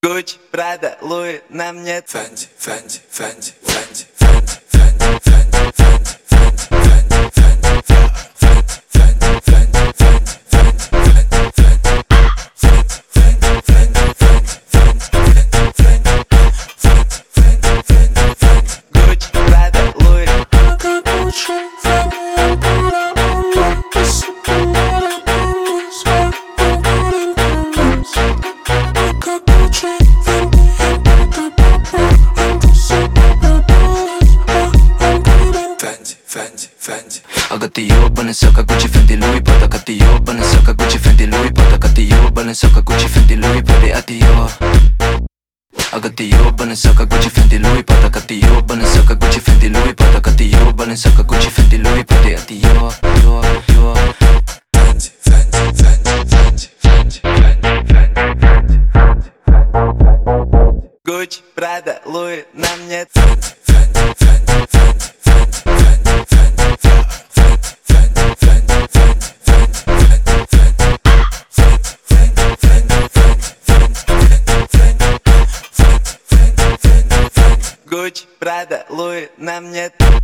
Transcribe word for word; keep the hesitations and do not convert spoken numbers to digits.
Gucci, Prada, Louis, нам нет. Фэнти, Фэнти, Фэнти, Фэнти, Фэнти, Фэнти, Фэнти, Фэнти, Фэнти, Фэнти. I got the yo, Balenciaga, Gucci, Fendi, Louis Prada. Got the yo, Balenciaga, Gucci, Fendi, Louis Prada. Got the yo, Balenciaga, Gucci, Fendi, Louis Prada. At the yo, I got the yo, Balenciaga, Gucci, Fendi, Louis Prada. Got the yo, Balenciaga, Gucci, Fendi, Louis Prada. Got the yo, Balenciaga, Gucci, Fendi, Louis Prada. At the yo, yo, yo. Fэнti, Фэнти, Фэнти, Фэнти, Фэнти, Фэнти, Фэнти. Gucci, Prada, Louis, нам нет. Фэнти, Фэнти, Фэнти, Фэнти, Фэнти, Фэнти, Gucci, Prada, Louis, нам нет.